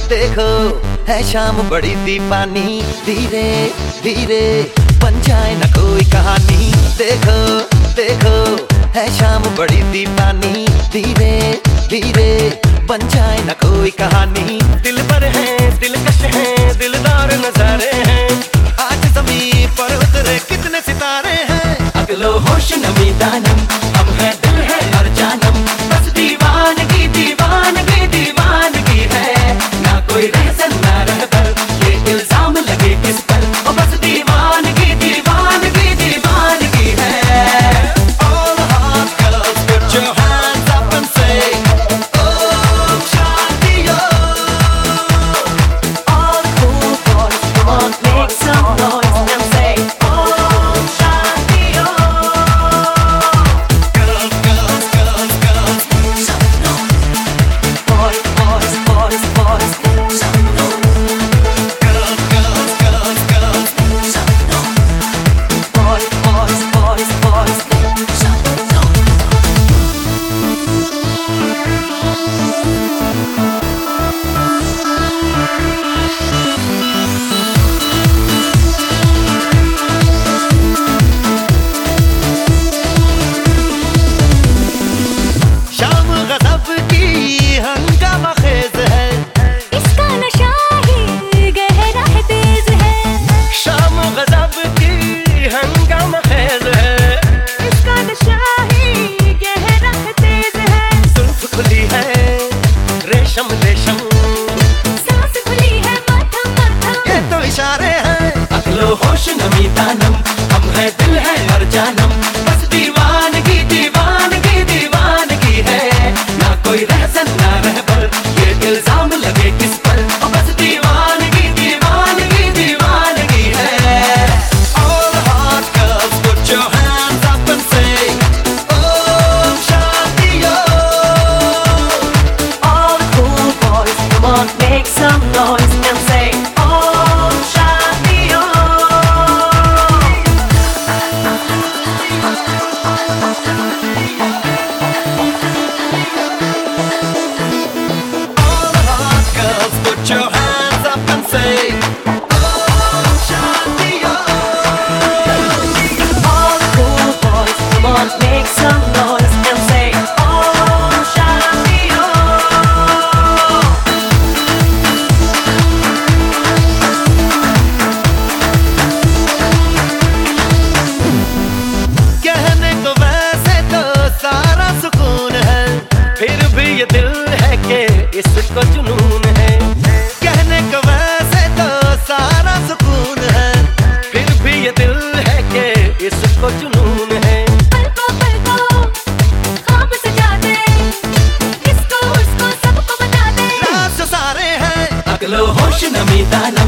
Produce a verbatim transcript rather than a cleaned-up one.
देखो है शाम बड़ी दीवानी, धीरे धीरे बन जाए न कोई कहानी। देखो देखो है शाम बड़ी दीवानी, धीरे धीरे बन जाए न कोई कहानी। दिल पर है दिलकश है दिलदार नजारे हैं, आज ज़मीं पर उतरे कितने सितारे हैं। अगलो होश नमी दानम, हम है दिल है और जानम, बस दीवानगी दीवानगी दीवानगी है। ना कोई रहसन ना रहबर, ये इल्जाम लगे किस पर, ओ बस दीवानगी दीवानगी दीवानगी है। All the hot girls put your hands up and say Om Shanti Om. All the cool boys, come on, make some noise and say Om Shanti Om. Girls, girls, girls, girls, Some noise. Boys, boys, boys, boys, some noise. girls, girls, girls, girls. Some noise. Boys, boys, boys, boys, some noise. शाम गज़ब की हंगामा खेज है, इसका नशा ही गहरा है तेज है। शाम गज़ब की हंगामा खेज है। इसका नशा ही गहरा है तेज है। जुल्फ खुली है रेशम रेशम, सांस खुली है मध्यम मध्यम। ये तो इशारे हैं। अगलो होश नमी दानम, हम है दिल है और जानम, बस दीवानगी दीवानगी दीवानगी है। ना कोई रहसन ना रहबर, ये इल्जाम लगे किस पर, ओ बस दीवानगी दीवानगी दीवानगी है। All the hot girls put your hands up and say Om Shanti Om. All the cool boys, come on, make some noise and say Om Shanti Om. All the hot girls put your hands up and say Om Shanti Om. All the cool boys, come on, make some noise and say Om Shanti Om. कहने को वैसे तो सारा सुकून है, फिर भी ये दिल है कि इसको जुनून है। कहने को वैसे तो सारा सुकून है, फिर भी ये दिल है कि इसको जुनून है। पलकों पलकों ख्वाब सजा दे, इसको उसको सबको बता दे। राज जो सारे हैं, अगलो होश नमी दाना,